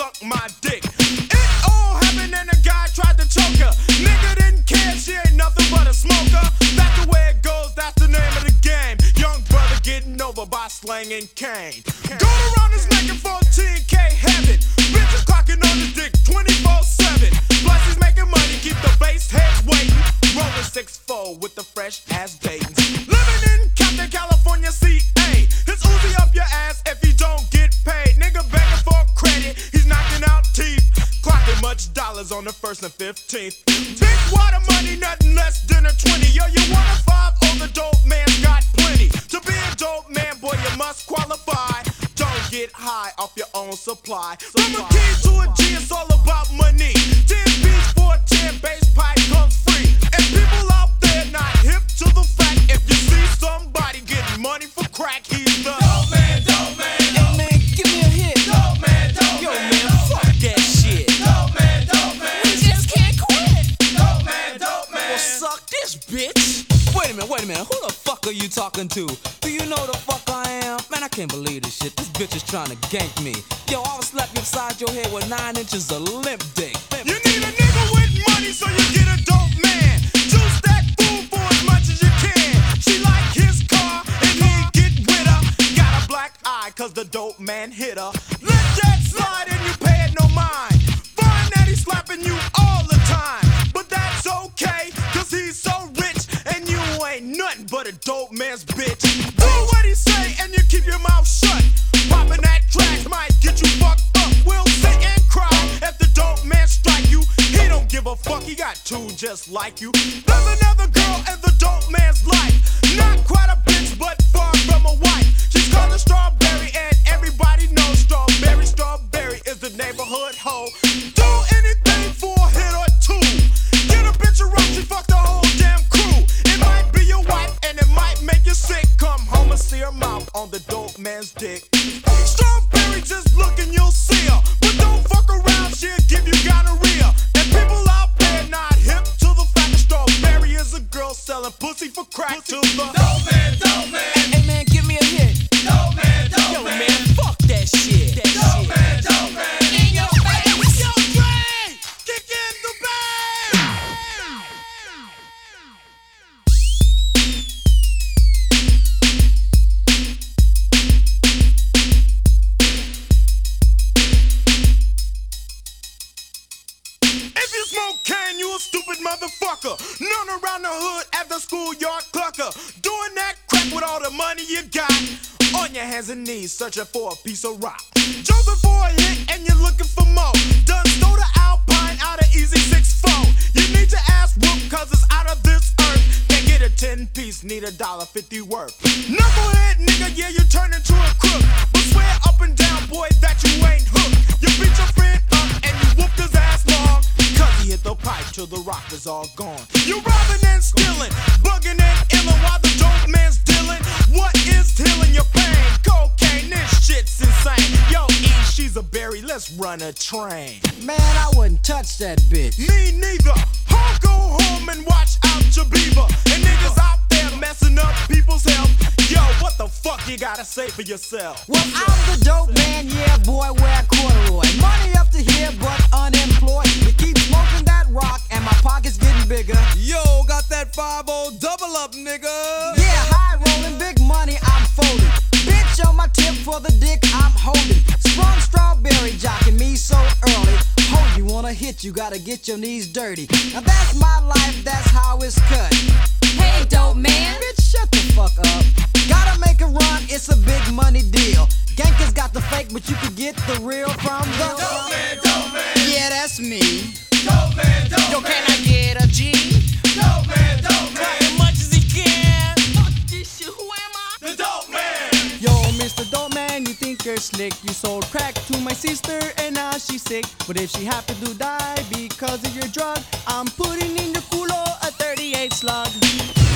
suck my dick. It all happened and a guy tried to choke her. Nigga didn't care, she ain't nothing but a smoker. That's the way it goes, that's the name of the game. Young brother getting over by slanging cane. Going around his neck and 14K heaven. Bitches clocking on his dick 24/7. Plus he's making money, keep the bass heads waiting. Rolling 6-4 with the fresh ass Dayton's. Living in Compton, California, CA. His Uzi up your ass if you don't get paid. Nigga begging for credit, he's knocking out teeth. Clocking much dollars on the 1st and 15th. Big water money, nothing less than a 20. Yo, you want a 5? Oh, the dope man's got plenty. To be a dope man, boy, you must qualify. Don't get high off your own supply. From a key to a G, it's all about money. 10 beats for 10, bass pipe comes free. And people out there not hip to the fact, if you see somebody getting money for crack, he's the dope man, dope man. Hey man, give me a hit. Dope man, dope Yo man. man, fuck that shit. Dope man, dope man. We just can't quit. Dope man, dope man. Well, suck this, bitch. Wait a minute. Who the fuck are you talking to? Do you know the fuck I am? Man, I can't believe this shit. This bitch is trying to gank me. Yo, I will slap you upside your head with 9 inches of limp dick. You need a nigga with money, so you get a dope man. Juice that fool for as much as you can. She like his car, and he get with her. Got a black eye, cause the dope man hit her. Let that slide and you pay it no mind. Find that he's slapping you all the time. But that's okay, cause he's so rich, and you ain't nothing but a dope man's bitch. Do what he say, and you keep your mouth shut. Popping that trash might get you fucked up. We'll sit and cry if the dope man strike you. He don't give a fuck, he got two just like you. There's another girl in the dope man's life. Not quite a bitch, but far from a wife. She's called a Strawberry, and everybody knows Strawberry. Strawberry is the neighborhood hoe. Do anything for a hit or two. Get a bitch around, she fuck the whole damn crew. It might be your wife, and it might make you sick. Come home and see her mouth on the dope man's dick. Strawberry, just look and you'll see her. But don't fuck around, she'll give you gonorrhea. And people out there not hip to the fact that Strawberry is a girl selling pussy for crack to the dope man, dope man. Hey man, give me a hit. Dope man, dope Yo man. man, fuck that shit. Dope man, dope man. In your face. Yo, Dre, kick in the band. If you smoke cane, you a stupid motherfucker. Known around the hood as the schoolyard clucker. Doing that crack with all the money you got. On your hands and knees, searching for a piece of rock. Jumping for a hit and you're looking for more. Done stole the Alpine out of Easy 6-4. You need your ass whooped cause it's out of this earth. Can't get a 10-piece, need $1.50 worth. Knucklehead nigga, yeah, you turn into a crook. But swear up and down, boy, that you ain't hooked. You beat your friend up and you whooped his ass long. Cause he hit the pipe till the rock is all gone. You robbing and stealing, bugging and illin' while the dope man's dealing. What is healing your pain? Cocaine, this shit's insane. Yo, E, she's a berry, let's run a train. Man, I wouldn't touch that bitch. Me neither. I'll go home and watch out your beaver. And niggas out there messing up people's health. Yo, what the fuck you gotta say for yourself? Well, I'm the dope man, yeah, boy, wear corduroy. Money up to here, but unemployed. You keep smoking that rock, and my pocket's getting bigger. Yo, got that 5-0 double up, nigga. Yeah, high rolling, big money, I'm folding. Bitch on my tip for the dick I'm holding. Sprung Strawberry jocking me so early. Hold, you wanna hit, you gotta get your knees dirty. Now that's my life, that's how it's cut. Hey, dope man. Bitch, shut the fuck up. Gotta make a run, it's a big money deal. Gankers got the fake, but you can get the real from the Dope man, dope man. Yeah, that's me. Dope man, dope Yo, man. can I get a G? Dope man, dope Try man. as much as he can. Fuck this shit, who am I? The dope man. Yo, Mr. Dope Man, you think you're slick. You sold crack to my sister and now she's sick. But if she happened to die because of your drug, I'm putting in your culo a 38 slug.